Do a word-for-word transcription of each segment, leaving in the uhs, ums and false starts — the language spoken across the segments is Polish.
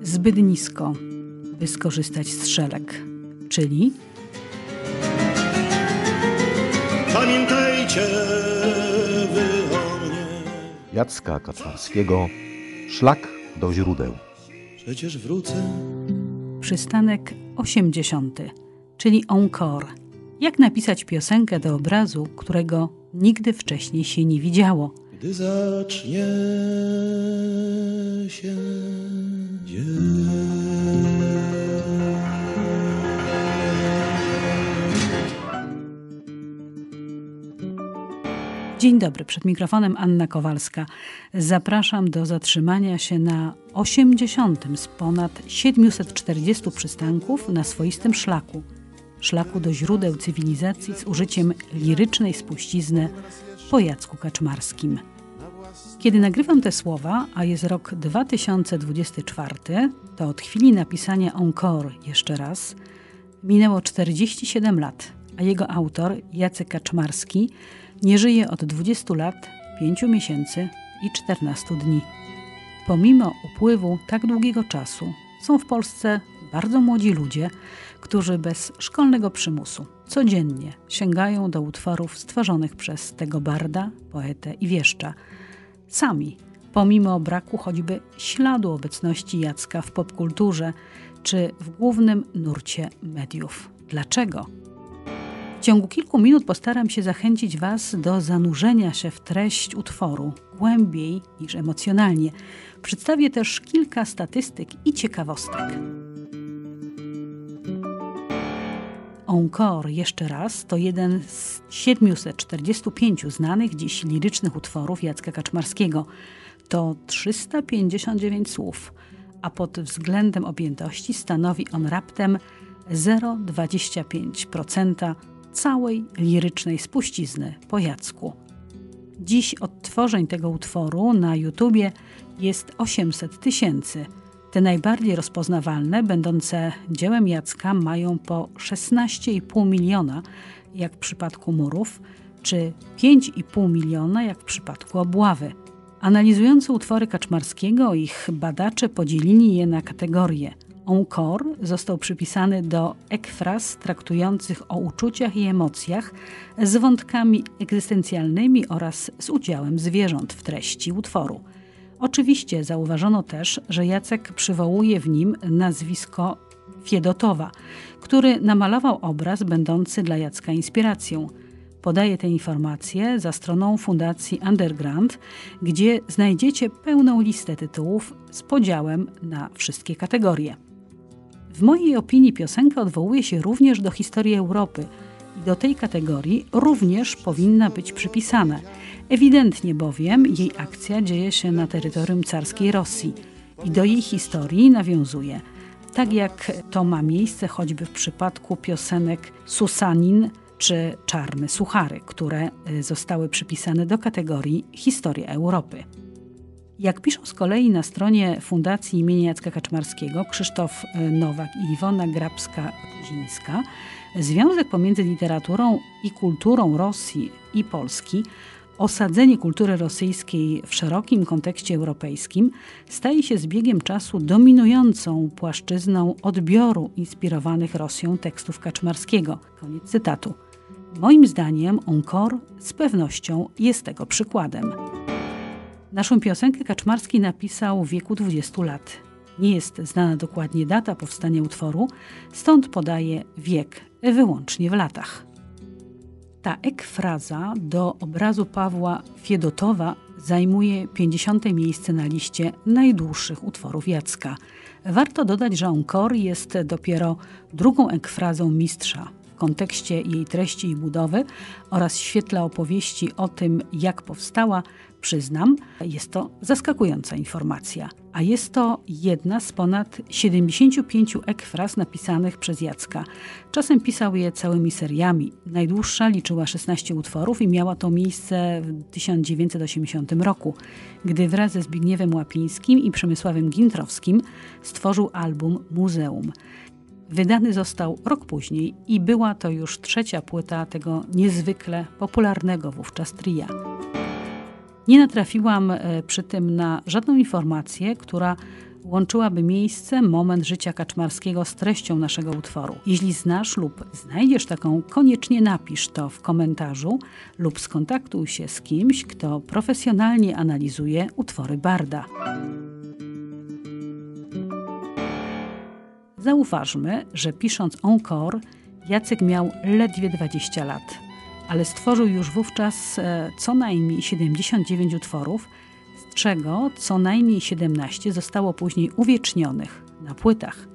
zbyt nisko, by skorzystać z szelek, czyli pamiętajcie wy o mnie. Jacka Kaczmarskiego Szlak do źródeł. Przecież wrócę. Przystanek osiemdziesiąty, czyli encore. Jak napisać piosenkę do obrazu, którego nigdy wcześniej się nie widziało? Gdy zacznie się dzień. Dzień dobry, przed mikrofonem Anna Kowalska. Zapraszam do zatrzymania się na osiemdziesiątym z ponad siedmiuset czterdziestu przystanków na swoistym szlaku. Szlaku do źródeł cywilizacji z użyciem lirycznej spuścizny po Jacku Kaczmarskim. Kiedy nagrywam te słowa, a jest rok dwa tysiące dwudziesty czwarty, to od chwili napisania encore jeszcze raz minęło czterdzieści siedem lat, a jego autor, Jacek Kaczmarski, nie żyje od dwudziestu lat, pięciu miesięcy i czternastu dni. Pomimo upływu tak długiego czasu są w Polsce bardzo młodzi ludzie, którzy bez szkolnego przymusu codziennie sięgają do utworów stworzonych przez tego barda, poetę i wieszcza. Sami, pomimo braku choćby śladu obecności Jacka w popkulturze czy w głównym nurcie mediów. Dlaczego? W ciągu kilku minut postaram się zachęcić Was do zanurzenia się w treść utworu głębiej niż emocjonalnie. Przedstawię też kilka statystyk i ciekawostek. Encore, jeszcze raz, to jeden z siedmiuset czterdziestu pięciu znanych dziś lirycznych utworów Jacka Kaczmarskiego. To trzysta pięćdziesiąt dziewięć słów, a pod względem objętości stanowi on raptem zero przecinek dwadzieścia pięć procent całej lirycznej spuścizny po Jacku. Dziś odtworzeń tego utworu na YouTubie jest osiemset tysięcy. Te najbardziej rozpoznawalne, będące dziełem Jacka, mają po szesnaście i pół miliona, jak w przypadku Murów, czy pięć i pół miliona, jak w przypadku Obławy. Analizując utwory Kaczmarskiego, ich badacze podzielili je na kategorie. Encore został przypisany do ekfraz traktujących o uczuciach i emocjach z wątkami egzystencjalnymi oraz z udziałem zwierząt w treści utworu. Oczywiście zauważono też, że Jacek przywołuje w nim nazwisko Fiedotowa, który namalował obraz będący dla Jacka inspiracją. Podaję te informacje za stroną Fundacji Underground, gdzie znajdziecie pełną listę tytułów z podziałem na wszystkie kategorie. W mojej opinii piosenka odwołuje się również do historii Europy i do tej kategorii również powinna być przypisana. Ewidentnie bowiem jej akcja dzieje się na terytorium carskiej Rosji i do jej historii nawiązuje. Tak jak to ma miejsce choćby w przypadku piosenek Susanin czy Czarne Suchary, które zostały przypisane do kategorii Historia Europy. Jak piszą z kolei na stronie Fundacji imienia Jacka Kaczmarskiego Krzysztof Nowak i Iwona Grabska-Zińska, związek pomiędzy literaturą i kulturą Rosji i Polski, osadzenie kultury rosyjskiej w szerokim kontekście europejskim staje się z biegiem czasu dominującą płaszczyzną odbioru inspirowanych Rosją tekstów Kaczmarskiego. Koniec cytatu. Moim zdaniem encore z pewnością jest tego przykładem. Naszą piosenkę Kaczmarski napisał w wieku dwudziestu lat. Nie jest znana dokładnie data powstania utworu, stąd podaje wiek wyłącznie w latach. Ta ekfraza do obrazu Pawła Fiedotowa zajmuje pięćdziesiąte miejsce na liście najdłuższych utworów Jacka. Warto dodać, że encore jest dopiero drugą ekfrazą mistrza w kontekście jej treści i budowy oraz w świetle opowieści o tym, jak powstała. Przyznam, jest to zaskakująca informacja, a jest to jedna z ponad siedemdziesięciu pięciu ekfraz napisanych przez Jacka. Czasem pisał je całymi seriami. Najdłuższa liczyła szesnaście utworów i miała to miejsce w tysiąc dziewięćset osiemdziesiątym roku, gdy wraz ze Zbigniewem Łapińskim i Przemysławem Gintrowskim stworzył album Muzeum. Wydany został rok później i była to już trzecia płyta tego niezwykle popularnego wówczas tria. Nie natrafiłam przy tym na żadną informację, która łączyłaby miejsce, moment życia Kaczmarskiego z treścią naszego utworu. Jeśli znasz lub znajdziesz taką, koniecznie napisz to w komentarzu lub skontaktuj się z kimś, kto profesjonalnie analizuje utwory barda. Zauważmy, że pisząc Encore, Jacek miał ledwie dwadzieścia lat, ale stworzył już wówczas e, co najmniej siedemdziesiąt dziewięć utworów, z czego co najmniej siedemnaście zostało później uwiecznionych na płytach.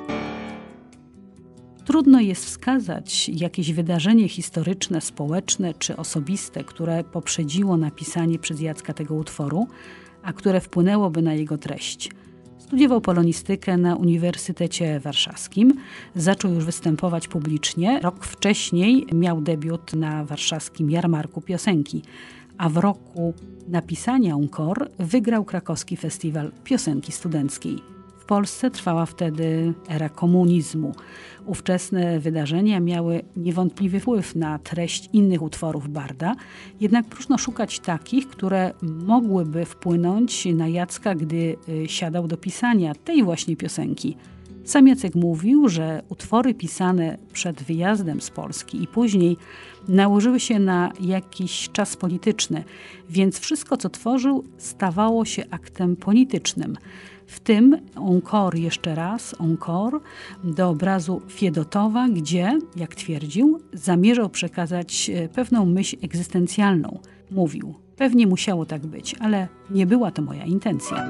Trudno jest wskazać jakieś wydarzenie historyczne, społeczne czy osobiste, które poprzedziło napisanie przez Jacka tego utworu, a które wpłynęłoby na jego treść. Studiował polonistykę na Uniwersytecie Warszawskim, zaczął już występować publicznie. Rok wcześniej miał debiut na warszawskim Jarmarku Piosenki, a w roku napisania Encore wygrał krakowski festiwal piosenki studenckiej. W Polsce trwała wtedy era komunizmu. Ówczesne wydarzenia miały niewątpliwy wpływ na treść innych utworów barda, jednak próżno szukać takich, które mogłyby wpłynąć na Jacka, gdy siadał do pisania tej właśnie piosenki. Sam Jacek mówił, że utwory pisane przed wyjazdem z Polski i później nałożyły się na jakiś czas polityczny, więc wszystko, co tworzył, stawało się aktem politycznym. W tym Encore, jeszcze raz, Encore, do obrazu Fiedotowa, gdzie, jak twierdził, zamierzał przekazać pewną myśl egzystencjalną. Mówił, pewnie musiało tak być, ale nie była to moja intencja.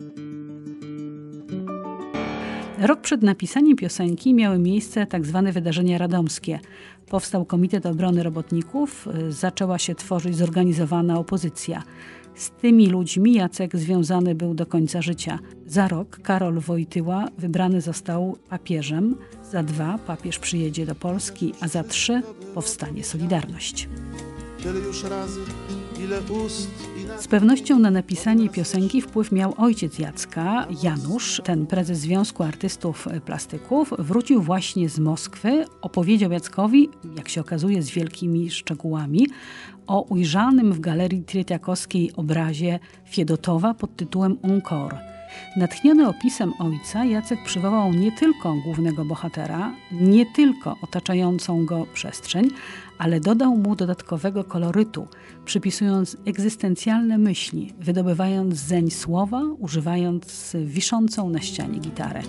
Rok przed napisaniem piosenki miały miejsce tak zwane wydarzenia radomskie. Powstał Komitet Obrony Robotników, zaczęła się tworzyć zorganizowana opozycja. Z tymi ludźmi Jacek związany był do końca życia. Za rok Karol Wojtyła wybrany został papieżem, za dwa papież przyjedzie do Polski, a za trzy powstanie Solidarność. Tyle już razy, ile ust i na... Z pewnością na napisanie piosenki wpływ miał ojciec Jacka, Janusz, ten prezes Związku Artystów Plastyków. Wrócił właśnie z Moskwy, opowiedział Jackowi, jak się okazuje z wielkimi szczegółami, o ujrzanym w Galerii Trytiakowskiej obrazie Fiedotowa pod tytułem Encore. Natchniony opisem ojca, Jacek przywołał nie tylko głównego bohatera, nie tylko otaczającą go przestrzeń, ale dodał mu dodatkowego kolorytu, przypisując egzystencjalne myśli, wydobywając zeń słowa, używając wiszącą na ścianie gitarę.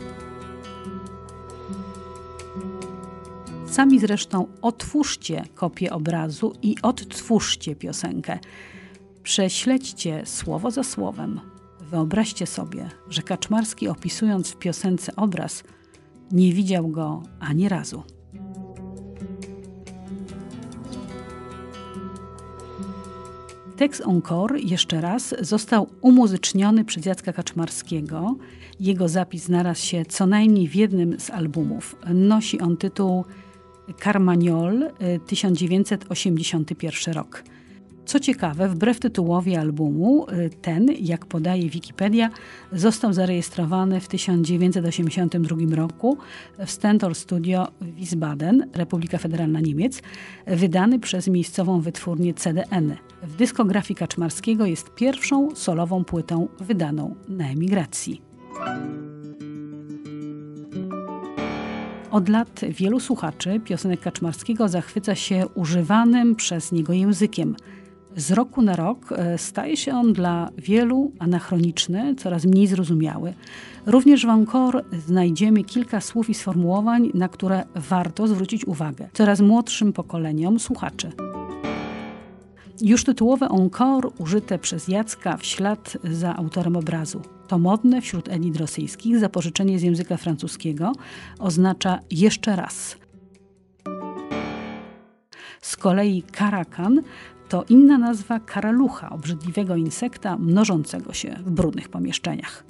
Sami zresztą otwórzcie kopię obrazu i odtwórzcie piosenkę. Prześledźcie słowo za słowem. Wyobraźcie sobie, że Kaczmarski, opisując w piosence obraz, nie widział go ani razu. Tekst Encore, jeszcze raz, został umuzyczniony przez Jacka Kaczmarskiego. Jego zapis znalazł się co najmniej w jednym z albumów. Nosi on tytuł Carmagnole, tysiąc dziewięćset osiemdziesiąty pierwszy rok. Co ciekawe, wbrew tytułowi albumu, ten, jak podaje Wikipedia, został zarejestrowany w tysiąc dziewięćset osiemdziesiątym drugim roku w Stentor Studio Wiesbaden, Republika Federalna Niemiec, wydany przez miejscową wytwórnię C D N. W dyskografii Kaczmarskiego jest pierwszą solową płytą wydaną na emigracji. Od lat wielu słuchaczy piosenek Kaczmarskiego zachwyca się używanym przez niego językiem. Z roku na rok staje się on dla wielu anachroniczny, coraz mniej zrozumiały. Również w Encore znajdziemy kilka słów i sformułowań, na które warto zwrócić uwagę coraz młodszym pokoleniom słuchaczy. Już tytułowe Encore, użyte przez Jacka w ślad za autorem obrazu. To modne wśród elit rosyjskich zapożyczenie z języka francuskiego oznacza jeszcze raz. Z kolei karakan to inna nazwa karalucha, obrzydliwego insekta mnożącego się w brudnych pomieszczeniach.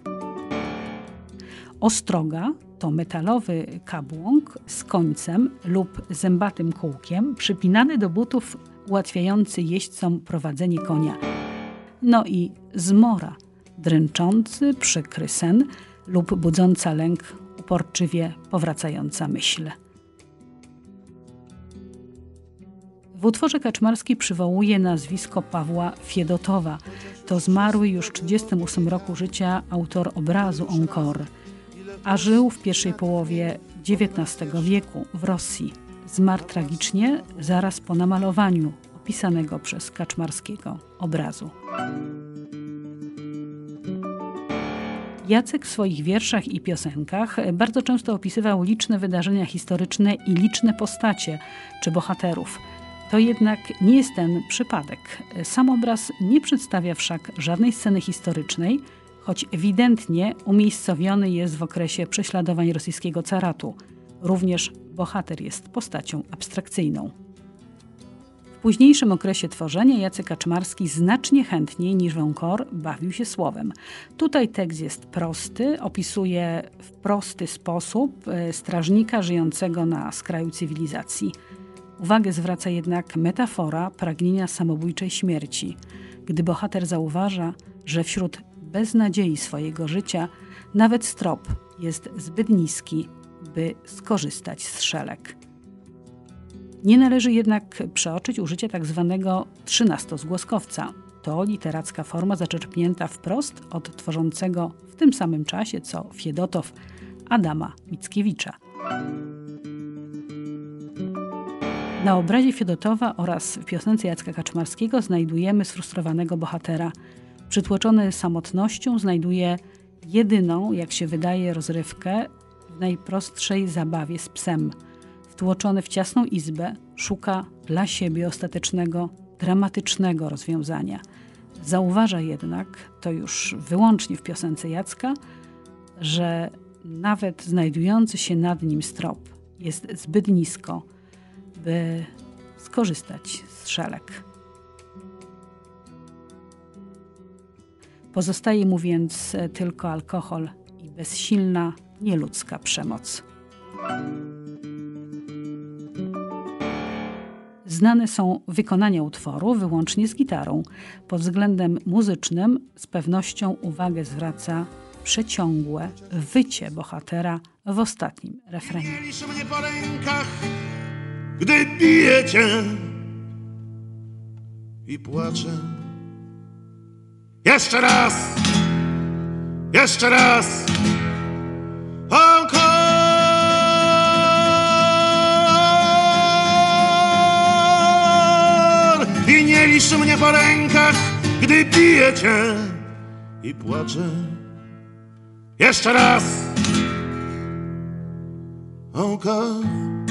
Ostroga to metalowy kabłąk z końcem lub zębatym kółkiem przypinany do butów, ułatwiający jeźdźcom prowadzenie konia. No i zmora, dręczący, przykry sen lub budząca lęk, uporczywie powracająca myśl. W utworze Kaczmarski przywołuje nazwisko Pawła Fiedotowa. To zmarły już w trzydziestym ósmym roku życia autor obrazu Encore, a żył w pierwszej połowie dziewiętnastego wieku w Rosji. Zmarł tragicznie zaraz po namalowaniu opisanego przez Kaczmarskiego obrazu. Jacek w swoich wierszach i piosenkach bardzo często opisywał liczne wydarzenia historyczne i liczne postacie czy bohaterów. To jednak nie jest ten przypadek. Sam obraz nie przedstawia wszak żadnej sceny historycznej, choć ewidentnie umiejscowiony jest w okresie prześladowań rosyjskiego caratu. Również bohater jest postacią abstrakcyjną. W późniejszym okresie tworzenia Jacek Kaczmarski znacznie chętniej niż w Encore bawił się słowem. Tutaj tekst jest prosty, opisuje w prosty sposób strażnika żyjącego na skraju cywilizacji. Uwagę zwraca jednak metafora pragnienia samobójczej śmierci, gdy bohater zauważa, że wśród beznadziei swojego życia nawet strop jest zbyt niski, by skorzystać z szelek. Nie należy jednak przeoczyć użycia tzw. trzynastozgłoskowca. To literacka forma zaczerpnięta wprost od tworzącego w tym samym czasie co Fiedotow Adama Mickiewicza. Na obrazie Fiedotowa oraz w piosence Jacka Kaczmarskiego znajdujemy sfrustrowanego bohatera. Przytłoczony samotnością znajduje jedyną, jak się wydaje, rozrywkę w najprostszej zabawie z psem. Wtłoczony w ciasną izbę szuka dla siebie ostatecznego, dramatycznego rozwiązania. Zauważa jednak, to już wyłącznie w piosence Jacka, że nawet znajdujący się nad nim strop jest zbyt nisko, by skorzystać z szelek. Pozostaje mu więc tylko alkohol i bezsilna, nieludzka przemoc. Znane są wykonania utworu wyłącznie z gitarą. Pod względem muzycznym z pewnością uwagę zwraca przeciągłe wycie bohatera w ostatnim refrenie. Mieliś mnie po rękach, gdy bije cię i płaczę. Jeszcze raz, jeszcze raz. Encore. I nie licz mnie po rękach, gdy bije cię i płaczę. Jeszcze raz. Encore.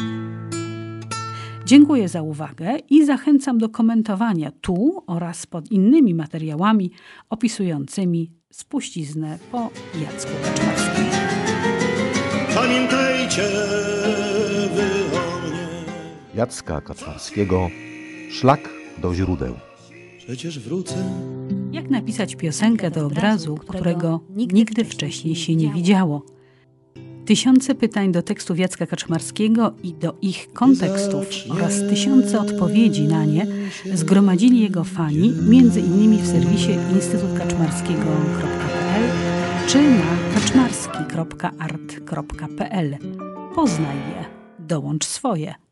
Dziękuję za uwagę i zachęcam do komentowania tu oraz pod innymi materiałami opisującymi spuściznę po Jacku Kaczmarskim. Pamiętajcie wy o mnie. Jacka Kaczmarskiego Szlak do źródeł. Przecież wrócę. Jak napisać piosenkę do obrazu, którego nigdy wcześniej się nie widziało? Tysiące pytań do tekstów Jacka Kaczmarskiego i do ich kontekstów oraz tysiące odpowiedzi na nie zgromadzili jego fani, między innymi w serwisie instytut kaczmarskiego kropka p l czy na kaczmarski kropka art kropka p l. Poznaj je, dołącz swoje.